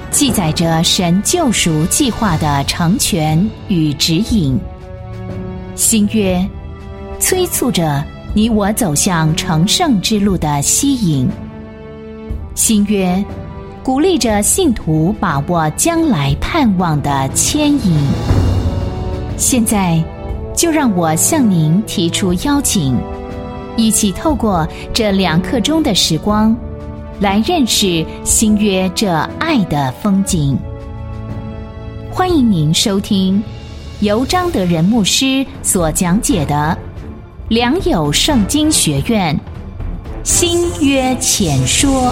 记载着神救赎计划的成全与指引。新约催促着你我走向成圣之路的吸引。新约鼓励着信徒把握将来盼望的牵引。现在就让我向您提出邀请，一起透过这2刻钟的时光，来认识新约这爱的风景。欢迎您收听由张德仁牧师所讲解的良友圣经学院新约浅说。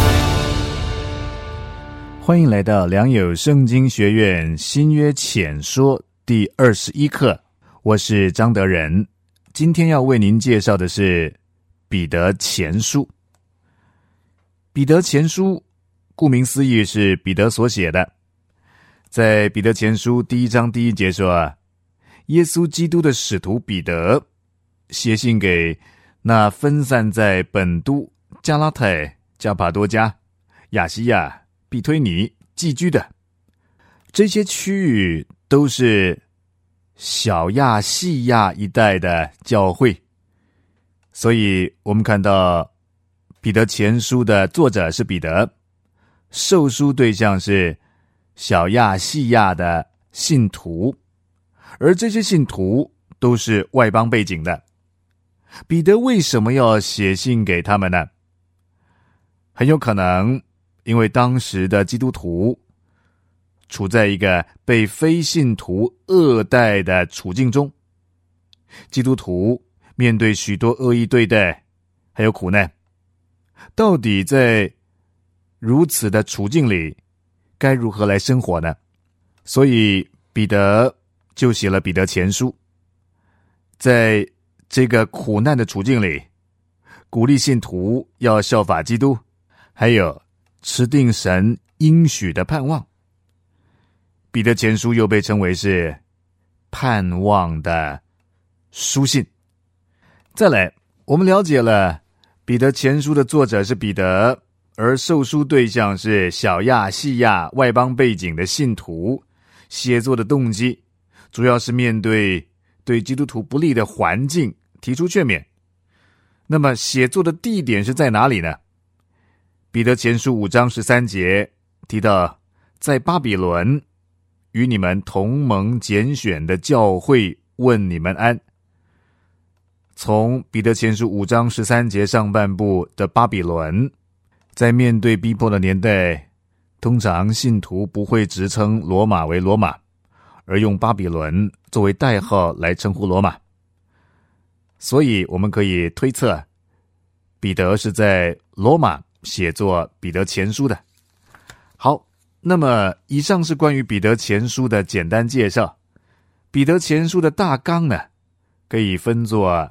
欢迎来到良友圣经学院新约浅说第21课，我是张德仁。今天要为您介绍的是彼得前书。彼得前书顾名思义是彼得所写的。在彼得前书第1章第1节说，耶稣基督的使徒彼得写信给那分散在本都、加拉太、加帕多家、亚西亚、庇推尼寄居的，这些区域都是小亚细亚一带的教会。所以我们看到彼得前书的作者是彼得，受书对象是小亚细亚的信徒，而这些信徒都是外邦背景的。彼得为什么要写信给他们呢？很有可能因为当时的基督徒处在一个被非信徒恶待的处境中，基督徒面对许多恶意对待还有苦难，到底在如此的处境里该如何来生活呢？所以彼得就写了彼得前书，在这个苦难的处境里，鼓励信徒要效法基督，还有持定神应许的盼望。彼得前书又被称为是盼望的书信。再来，我们了解了彼得前书的作者是彼得，而受书对象是小亚细亚外邦背景的信徒，写作的动机主要是面对基督徒不利的环境提出劝勉。那么写作的地点是在哪里呢？彼得前书5章13节提到，在巴比伦与你们同盟拣选的教会问你们安。从彼得前书5章13节上半部的巴比伦，在面对逼迫的年代，通常信徒不会直称罗马为罗马，而用巴比伦作为代号来称呼罗马。所以我们可以推测，彼得是在罗马写作彼得前书的。好，那么以上是关于彼得前书的简单介绍。彼得前书的大纲呢，可以分作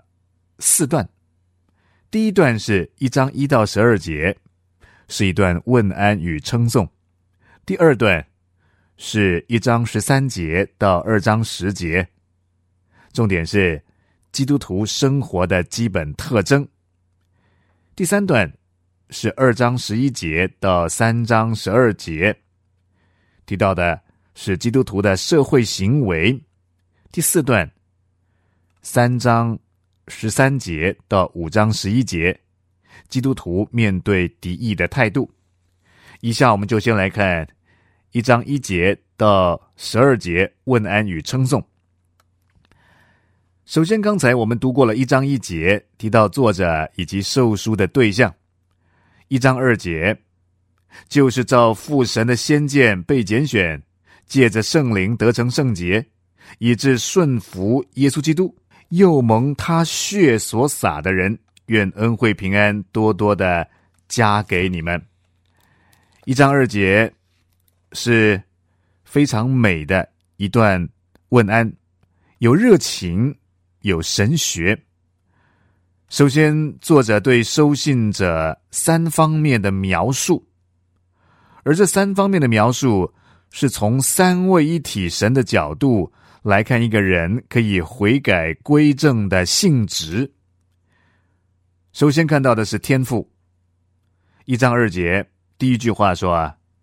4段。第一段是1章1到12节，是一段问安与称颂。第二段是1章13节到2章10节，重点是基督徒生活的基本特征。第三段是2章11节到3章12节，提到的是基督徒的社会行为。第四段3章13节到5章11节，基督徒面对敌意的态度。以下我们就先来看1章1节到12节问安与称颂。首先，刚才我们读过了1章1节，提到作者以及受书的对象。1章2节就是照父神的先见被拣选，借着圣灵得成圣洁，以致顺服耶稣基督，又蒙他血所洒的人，愿恩惠平安多多的加给你们。1章2节是非常美的一段问安，有热情，有神学。首先，作者对收信者3方面的描述，而这3方面的描述是从3位一体神的角度来看一个人可以悔改归正的性质。首先看到的是天父。1章2节第一句话说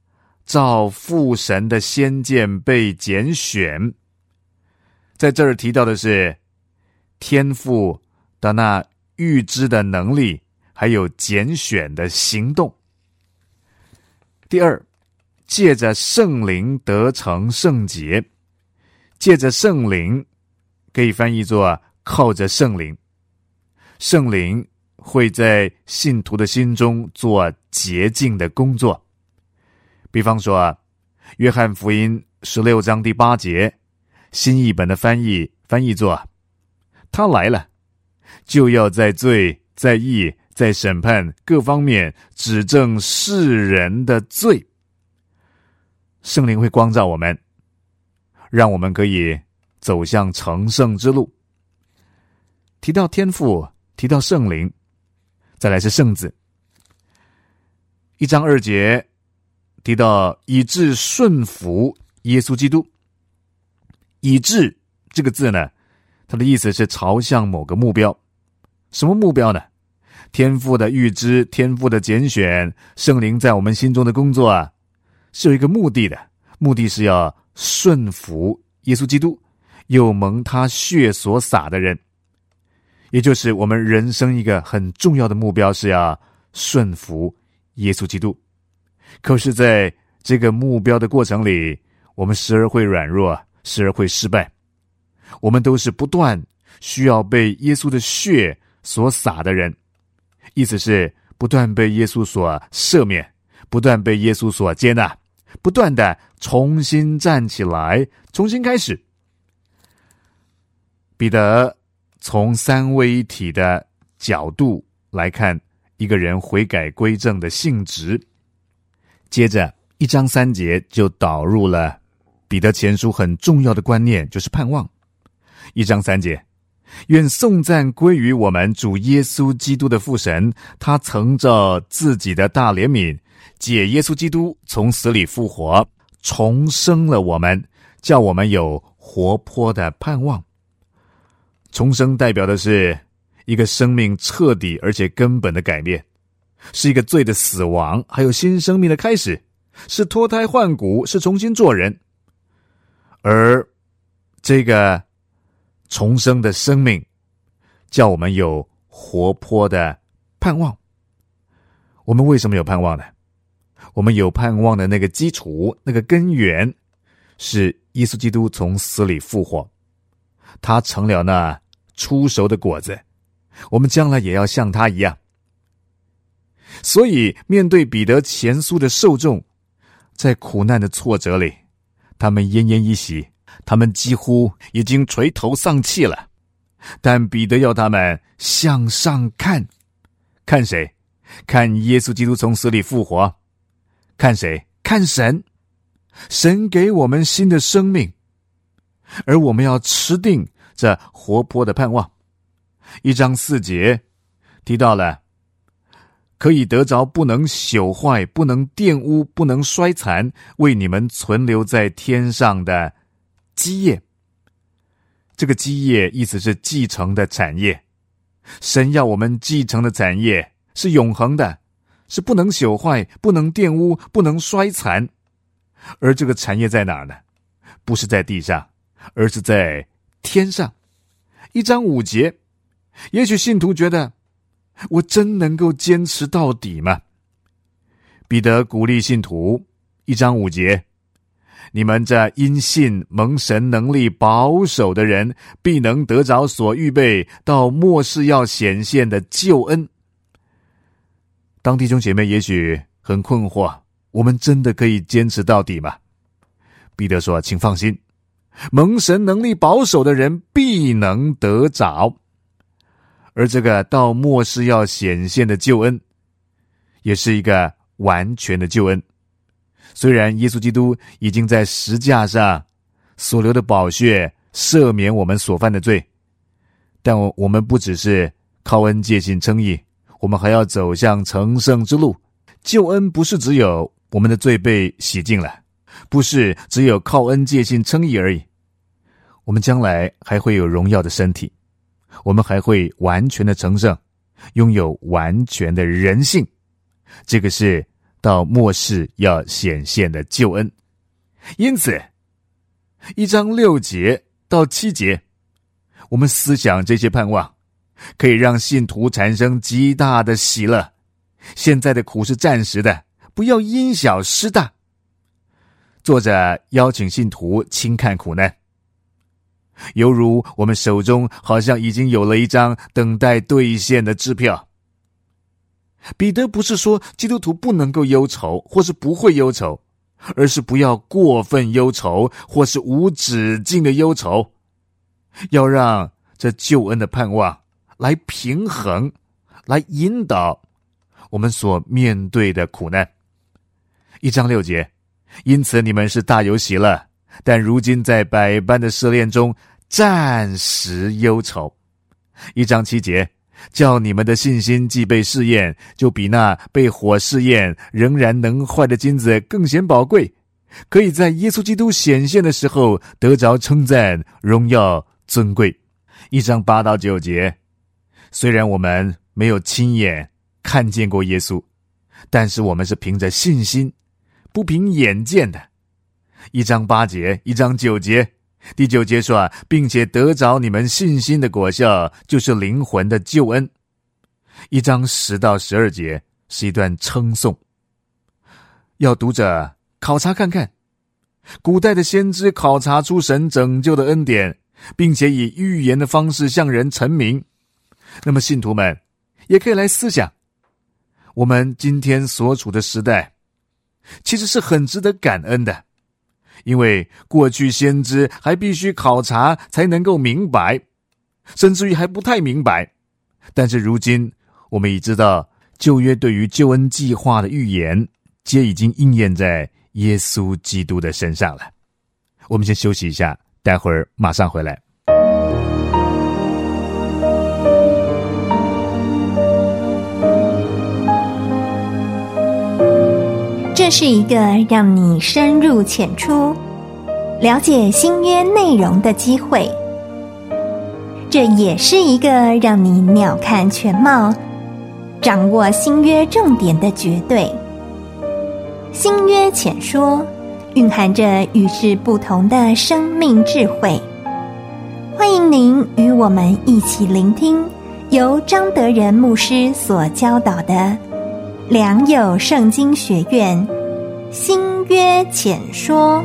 照父神的先见被拣选。在这儿提到的是天父的那预知的能力，还有拣选的行动。第二，借着圣灵得成圣洁。借着圣灵可以翻译作靠着圣灵。圣灵会在信徒的心中做洁净的工作。比方说约翰福音16章第8节，新译本的翻译作他来了，就要在罪、在义、在审判各方面指证世人的罪。圣灵会光照我们，让我们可以走向成圣之路。提到天父，提到圣灵，再来是圣子。1章2节提到以致顺服耶稣基督。以致这个字呢，它的意思是朝向某个目标。什么目标呢？天父的预知，天父的拣选，圣灵在我们心中的工作啊，是有一个目的的，目的是要顺服耶稣基督，又蒙他血所洒的人。也就是我们人生一个很重要的目标，是要顺服耶稣基督。可是在这个目标的过程里，我们时而会软弱，时而会失败。我们都是不断需要被耶稣的血所洒的人，意思是不断被耶稣所赦免，不断被耶稣所接纳，不断的重新站起来，重新开始。彼得从三位一体的角度来看一个人悔改归正的性质。接着1章3节就导入了彼得前书很重要的观念，就是盼望。1章3节，愿颂赞归于我们主耶稣基督的父神，他曾照自己的大怜悯，借耶稣基督从死里复活，重生了我们，叫我们有活泼的盼望。重生代表的是一个生命彻底而且根本的改变，是一个罪的死亡，还有新生命的开始，是脱胎换骨，是重新做人。而这个重生的生命叫我们有活泼的盼望。我们为什么有盼望呢？我们有盼望的那个基础，那个根源是耶稣基督从死里复活，他成了那初熟的果子，我们将来也要像他一样。所以面对彼得前书的受众，在苦难的挫折里，他们奄奄一息，他们几乎已经垂头丧气了。但彼得要他们向上看。看谁？看耶稣基督从死里复活。看谁？看神。神给我们新的生命，而我们要持定这活泼的盼望。1章4节提到了可以得着不能朽坏，不能玷污，不能衰残，为你们存留在天上的基业。这个基业意思是继承的产业。神要我们继承的产业是永恒的，是不能朽坏，不能玷污，不能衰残。而这个产业在哪儿呢？不是在地上，而是在天上。1章5节，也许信徒觉得，我真能够坚持到底吗？彼得鼓励信徒，1章5节，你们这因信蒙神能力保守的人，必能得着所预备到末世要显现的救恩。当弟兄姐妹也许很困惑，我们真的可以坚持到底吗？彼得说，请放心，蒙神能力保守的人必能得着。而这个到末世要显现的救恩，也是一个完全的救恩。虽然耶稣基督已经在十架上所流的宝血赦免我们所犯的罪，但我们不只是靠恩借信称义，我们还要走向成圣之路。救恩不是只有我们的罪被洗净了，不是只有靠恩借信称义而已。我们将来还会有荣耀的身体，我们还会完全的成圣，拥有完全的人性。这个是到末世要显现的救恩。因此1章6节到7节，我们思想这些盼望，可以让信徒产生极大的喜乐。现在的苦是暂时的，不要因小失大。作者邀请信徒轻看苦难，犹如我们手中好像已经有了一张等待兑现的支票。彼得不是说基督徒不能够忧愁，或是不会忧愁，而是不要过分忧愁，或是无止境的忧愁，要让这救恩的盼望来平衡，来引导我们所面对的苦难。1章6节，因此你们是大有喜乐，但如今在百般的试炼中暂时忧愁。1章7节，叫你们的信心既被试验，就比那被火试验仍然能坏的金子更显宝贵，可以在耶稣基督显现的时候得着称赞、荣耀、尊贵。1章8到9节，虽然我们没有亲眼看见过耶稣，但是我们是凭着信心，不凭眼见的。1章8节、1章9节，第9节说并且得着你们信心的果效，就是灵魂的救恩。1章10到12节是一段称颂，要读者考察看看古代的先知考察出神拯救的恩典，并且以预言的方式向人陈明。那么信徒们也可以来思想，我们今天所处的时代其实是很值得感恩的，因为过去先知还必须考察才能够明白，甚至于还不太明白。但是如今我们已知道，旧约对于救恩计划的预言皆已经应验在耶稣基督的身上了。我们先休息一下，待会儿马上回来。 这是一个让你深入浅出了解新约内容的机会，这也是一个让你鸟瞰全貌，掌握新约重点的绝对。新约浅说蕴含着与世不同的生命智慧，欢迎您与我们一起聆听由张德仁牧师所教导的良友圣经学院新约浅说。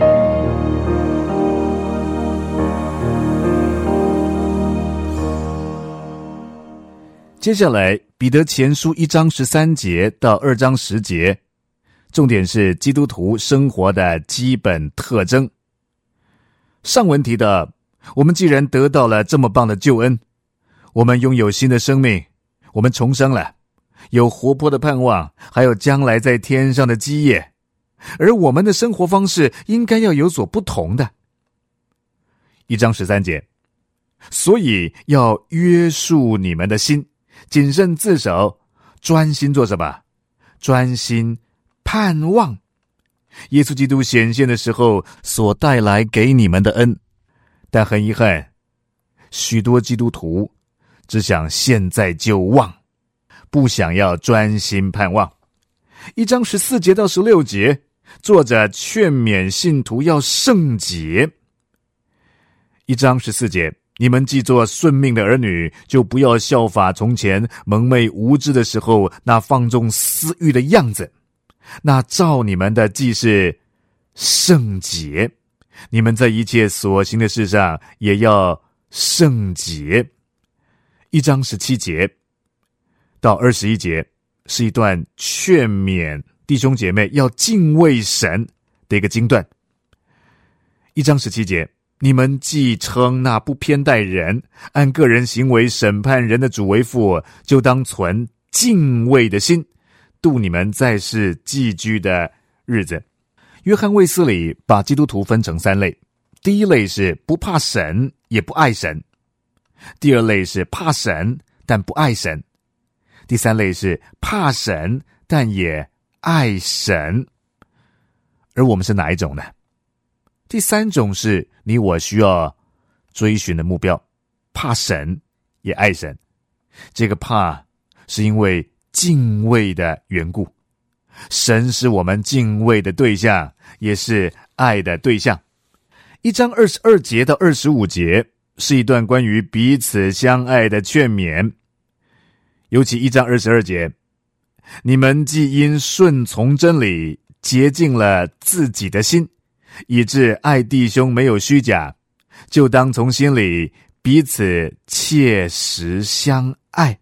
接下来彼得前书1章13节到2章10节，重点是基督徒生活的基本特征。上文提到，我们既然得到了这么棒的救恩，我们拥有新的生命，我们重生了，有活泼的盼望，还有将来在天上的基业，而我们的生活方式应该要有所不同的。1章13节，所以要约束你们的心，谨慎自守，专心做什么？专心盼望耶稣基督显现的时候所带来给你们的恩。但很遗憾，许多基督徒只想现在就忘，不想要专心盼望。1章14节到16节，作者劝勉信徒要圣洁。1章14节，你们既做顺命的儿女，就不要效法从前蒙昧无知的时候那放纵私欲的样子，那照你们的既是圣洁，你们在一切所行的事上也要圣洁。1章17节到21节是一段劝勉弟兄姐妹要敬畏神的一个经段。1章17节，你们既称那不偏待人，按个人行为审判人的主为父，就当存敬畏的心，度你们在世寄居的日子。约翰卫斯理把基督徒分成3类，第一类是不怕神也不爱神，第二类是怕神但不爱神，第3类是怕神但也爱神。而我们是哪一种呢？第3种是你我需要追寻的目标，怕神也爱神。这个怕是因为敬畏的缘故， 神是我们敬畏的对象，也是爱的对象。1章22节到25节是一段关于彼此相爱的劝勉，尤其1章22节，你们既因顺从真理洁净了自己的心，以致爱弟兄没有虚假，就当从心里彼此切实相爱。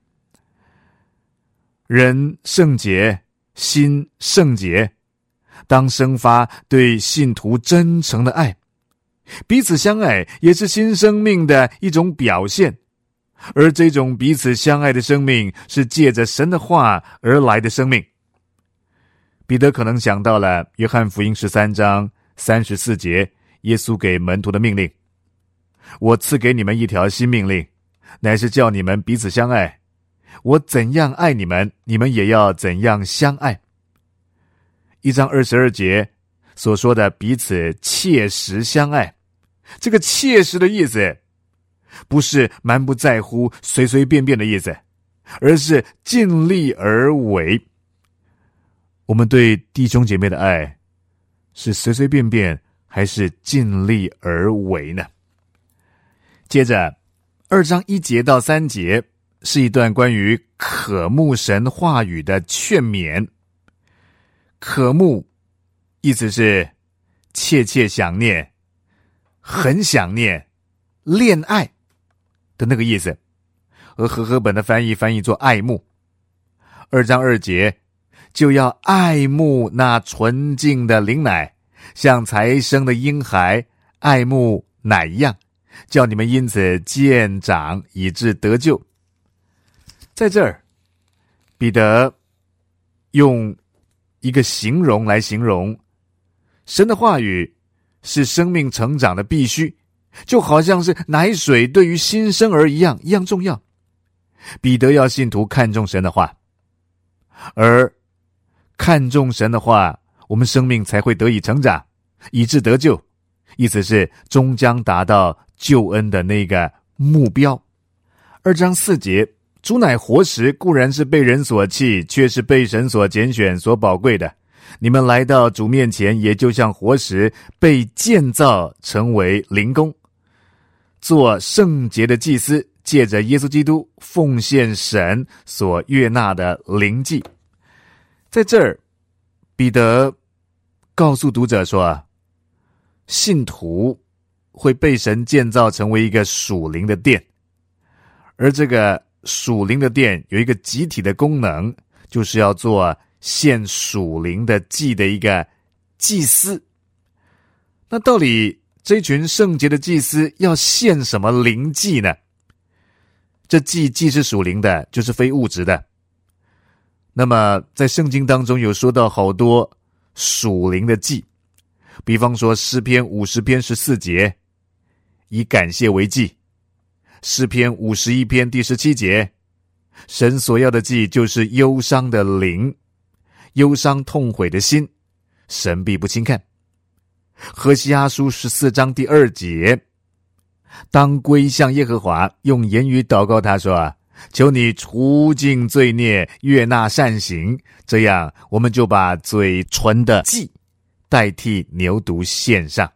人圣洁，心圣洁，当生发对信徒真诚的爱。彼此相爱也是新生命的一种表现，而这种彼此相爱的生命是借着神的话而来的生命。彼得可能想到了约翰福音13章34节，耶稣给门徒的命令：我赐给你们一条新命令，乃是叫你们彼此相爱。我怎样爱你们，你们也要怎样相爱。1章22节所说的彼此切实相爱，这个切实的意思不是蛮不在乎随随便便的意思，而是尽力而为。我们对弟兄姐妹的爱是随随便便还是尽力而为呢？接着2章1节到3节是一段关于渴慕神话语的劝勉。渴慕意思是切切想念，很想念，恋爱的那个意思，而和合本的翻译作爱慕。2章2节就要爱慕那纯净的灵奶，像才生的婴孩爱慕奶一样，叫你们因此渐长，以致得救。在这儿，彼得用一个形容来形容神的话语是生命成长的必须，就好像是奶水对于新生儿一样重要。彼得要信徒看重神的话，而看重神的话，我们生命才会得以成长，以致得救，意思是终将达到救恩的那个目标。2章4节，主乃活石，固然是被人所弃，却是被神所拣选所宝贵的。你们来到主面前，也就像活石被建造成为灵宫，做圣洁的祭司，借着耶稣基督奉献神所悦纳的灵祭。在这儿，彼得告诉读者说，信徒会被神建造成为一个属灵的殿，而这个属灵的殿有一个集体的功能，就是要做献属灵的祭的一个祭司。那到底这群圣洁的祭司要献什么灵祭呢？这祭既是属灵的，就是非物质的。那么在圣经当中有说到好多属灵的祭，比方说诗篇50篇14节，以感谢为祭；诗篇51篇第17节，神所要的祭就是忧伤的灵，忧伤痛悔的心，神必不轻看。何西阿书14章第2节，当归向耶和华，用言语祷告他说，求你除尽罪孽，悦纳善行，这样我们就把嘴唇的祭代替牛犊献上。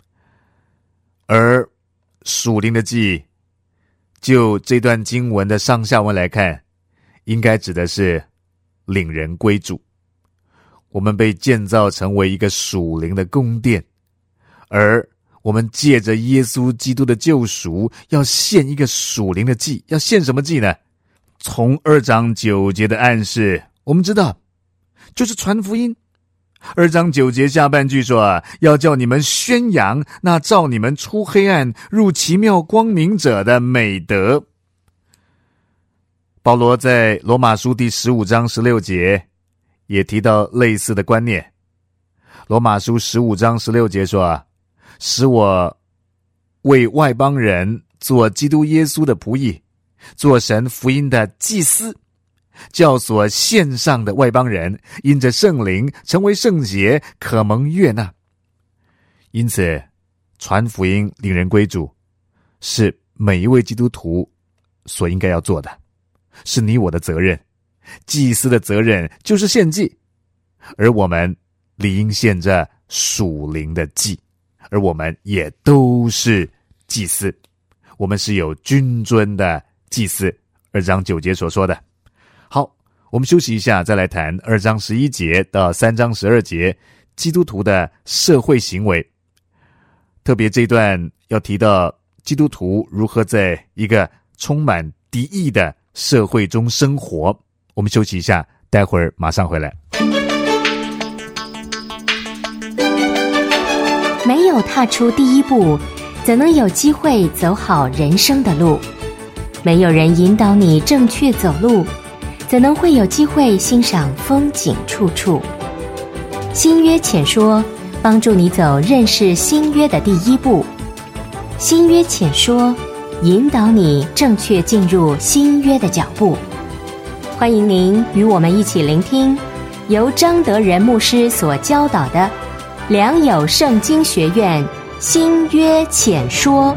而属灵的祭，就这段经文的上下文来看，应该指的是领人归主。我们被建造成为一个属灵的宫殿，而我们借着耶稣基督的救赎，要献一个属灵的祭。要献什么祭呢？从2章9节的暗示，我们知道就是传福音。2章9节下半句说，要叫你们宣扬那照你们出黑暗入奇妙光明者的美德。保罗在罗马书第15章16节也提到类似的观念。罗马书15章16节说，使我为外邦人做基督耶稣的仆役，做神福音的祭司，叫所献上的外邦人因着圣灵成为圣洁，可蒙悦纳。因此传福音领人归主是每一位基督徒所应该要做的，是你我的责任。祭司的责任就是献祭， 而我们理应献着属灵的祭，而我们也都是祭司，我们是有君尊的祭司，2章9节所说的。好，我们休息一下，再来谈2章11节到3章12节基督徒的社会行为。特别这一段要提到基督徒如何在一个充满敌意的社会中生活。我们休息一下，待会儿马上回来。 没有踏出第一步，怎能有机会走好人生的路？没有人引导你正确走路，怎能会有机会欣赏风景处处？新约浅说，帮助你走认识新约的第一步。新约浅说，引导你正确进入新约的脚步。欢迎您与我们一起聆听由张德仁牧师所教导的良友圣经学院新约浅说。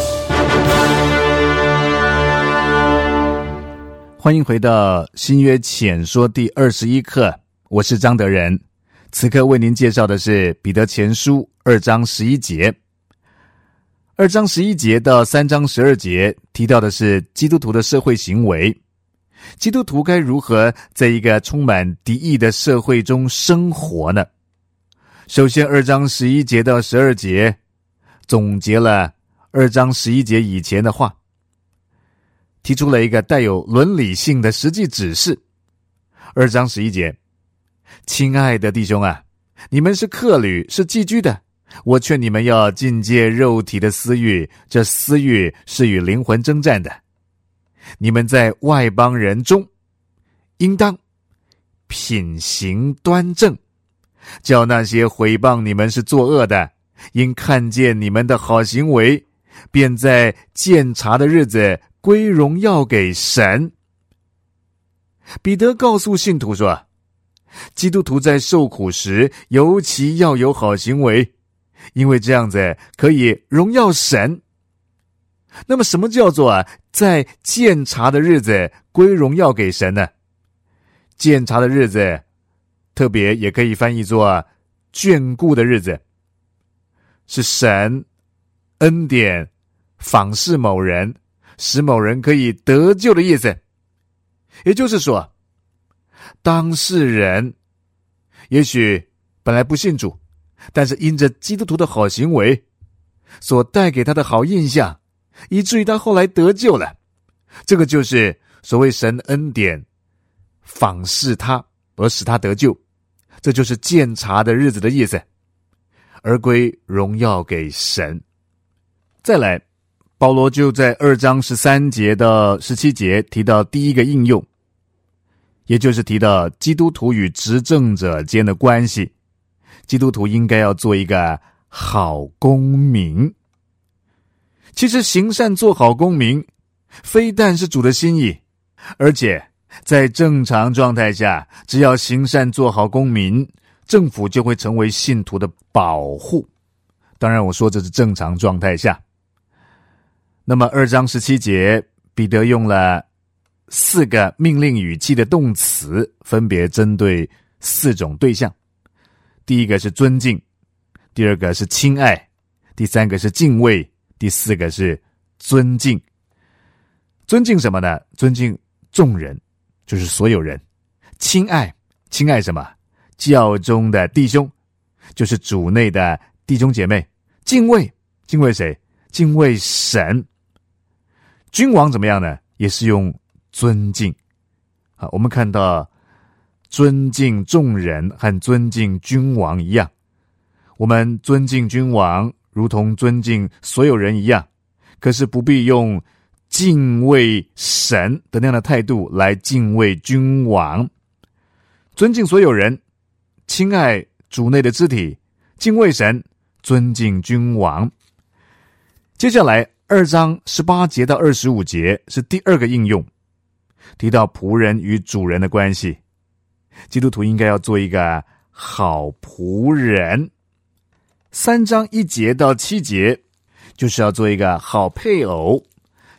欢迎回到新约浅说第21课，我是张德仁。此刻为您介绍的是彼得前书2章11节。2章11节到3章12节提到的是基督徒的社会行为。基督徒该如何在一个充满敌意的社会中生活呢？首先2章11节到12节总结了2章11节以前的话，提出了一个带有伦理性的实际指示。2章11节，亲爱的弟兄啊，你们是客旅，是寄居的，我劝你们要禁戒肉体的私欲，这私欲是与灵魂征战的。你们在外邦人中应当品行端正，叫那些毁谤你们是作恶的，因看见你们的好行为，便在鉴察的日子归荣耀给神。彼得告诉信徒说，基督徒在受苦时尤其要有好行为，因为这样子可以荣耀神。那么什么叫做在鉴察的日子归荣耀给神呢？鉴察的日子特别也可以翻译作眷顾的日子，是神恩典访视某人，使某人可以得救的意思。也就是说，当事人也许本来不信主，但是因着基督徒的好行为所带给他的好印象，以至于他后来得救了。这个就是所谓神恩典访视他而使他得救，这就是鉴察的日子的意思，而归荣耀给神。再来，保罗就在2章13节到17节提到第一个应用，也就是提到基督徒与执政者间的关系。基督徒应该要做一个好公民。其实行善做好公民非但是主的心意，而且在正常状态下，只要行善做好公民，政府就会成为信徒的保护。当然我说这是正常状态下。那么2章17节，彼得用了4个命令语气的动词，分别针对4种对象。第一个是尊敬，第二个是亲爱，第三个是敬畏，第4个是尊敬。尊敬什么呢？尊敬众人，就是所有人。亲爱，亲爱什么？教中的弟兄，就是主内的弟兄姐妹。敬畏，敬畏谁？敬畏神。君王怎么样呢？也是用尊敬。好，我们看到尊敬众人和尊敬君王一样，我们尊敬君王如同尊敬所有人一样，可是不必用敬畏神的那样的态度来敬畏君王。尊敬所有人，亲爱主内的肢体，敬畏神，尊敬君王。接下来2章18节到25节是第二个应用，提到仆人与主人的关系。基督徒应该要做一个好仆人。3章1节到7节就是要做一个好配偶。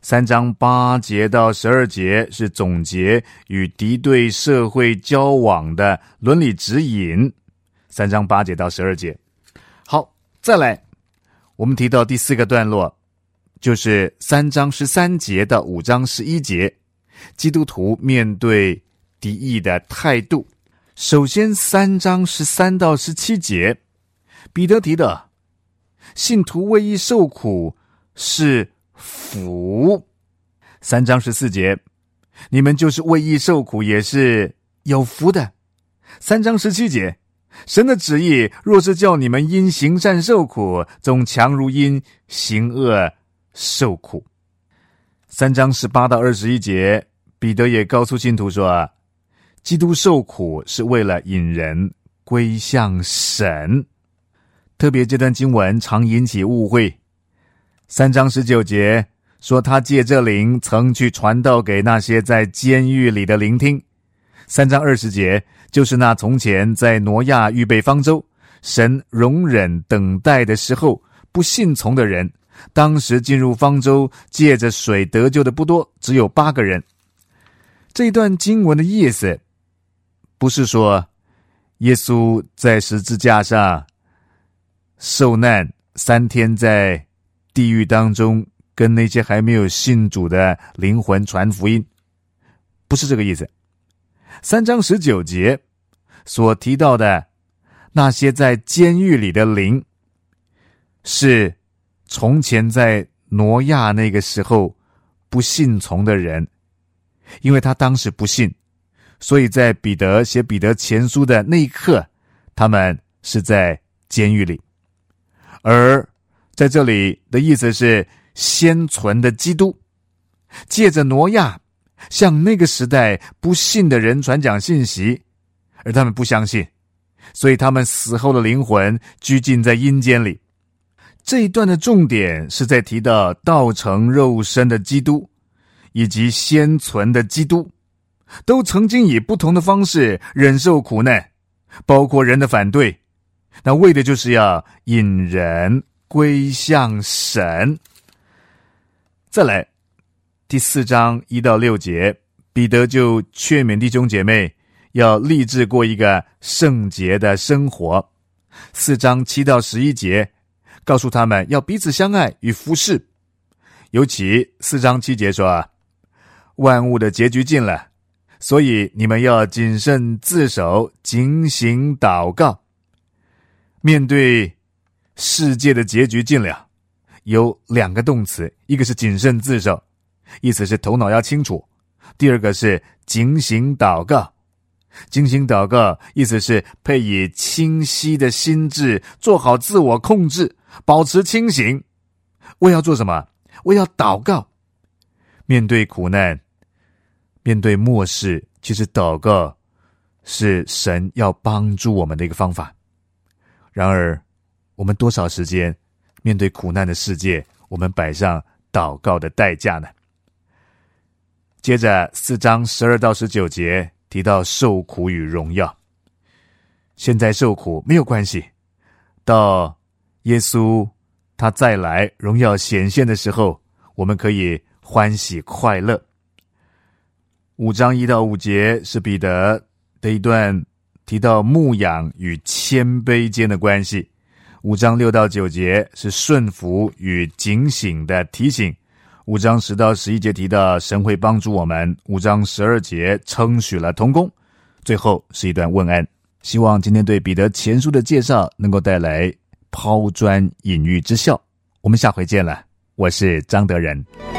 3章8节到12节是总结与敌对社会交往的伦理指引。3章8节到12节。好，再来，我们提到第4个段落，就是3章13节到5章11节，基督徒面对敌意的态度。首先3章13到17节，彼得提的信徒为义受苦是福。3章14节，你们就是为义受苦也是有福的。3章17节，神的旨意若是叫你们因行善受苦，总强如因行恶受苦。3章18到21节，彼得也告诉信徒说，基督受苦是为了引人归向神。特别这段经文常引起误会。3章19节说，他借这灵曾去传道给那些在监狱里的聆听。3章20节就是那从前在挪亚预备方舟，神容忍等待的时候不信从的人，当时进入方舟借着水得救的不多，只有8个人。这一段经文的意思不是说耶稣在十字架上受难3天，在地狱当中跟那些还没有信主的灵魂传福音，不是这个意思。3章19节所提到的那些在监狱里的灵，是从前在挪亚那个时候不信从的人，因为他当时不信，所以在彼得写彼得前书的那一刻，他们是在监狱里。而在这里的意思是先存的基督借着挪亚向那个时代不信的人传讲信息，而他们不相信，所以他们死后的灵魂拘禁在阴间里。这一段的重点是在提到道成肉身的基督以及先存的基督都曾经以不同的方式忍受苦难，包括人的反对，那为的就是要引人归向神。再来第4章1到6节，彼得就劝勉弟兄姐妹要立志过一个圣洁的生活。4章7到11节告诉他们要彼此相爱与服侍。尤其4章7节说，万物的结局近了，所以你们要谨慎自守，警醒祷告。面对世界的结局近了，有2个动词，一个是谨慎自守，意思是头脑要清楚；第二个是警醒祷告。警醒祷告意思是配以清晰的心智，做好自我控制，保持清醒。我要做什么？我要祷告。面对苦难，面对末世，其实祷告是神要帮助我们的一个方法。然而我们多少时间面对苦难的世界，我们摆上祷告的代价呢？接着4章12到19节提到受苦与荣耀。现在受苦没有关系，到耶稣他再来荣耀显现的时候，我们可以欢喜快乐。5章1到5节是彼得的一段提到牧养与谦卑间的关系。5章6到9节是顺服与警醒的提醒。5章10到11节提到神会帮助我们。5章12节称许了同工。最后是一段问安。希望今天对彼得前书的介绍能够带来抛砖引玉之效。我们下回见了，我是张德仁。